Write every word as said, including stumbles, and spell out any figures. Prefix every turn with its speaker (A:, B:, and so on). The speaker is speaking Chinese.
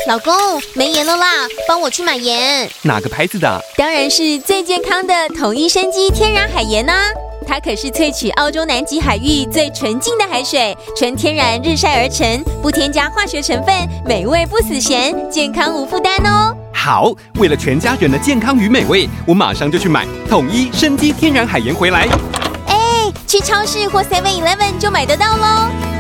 A: 老公，没盐了啦，帮我去买盐。
B: 哪个牌子的？
C: 当然是最健康的统一生机天然海盐啊！它可是萃取澳洲南极海域最纯净的海水，纯天然日晒而成，不添加化学成分，美味不死咸，健康无负担哦。
B: 好，为了全家人的健康与美味，我马上就去买统一生机天然海盐回来。
A: 哎，去超市或 seven eleven 就买得到咯。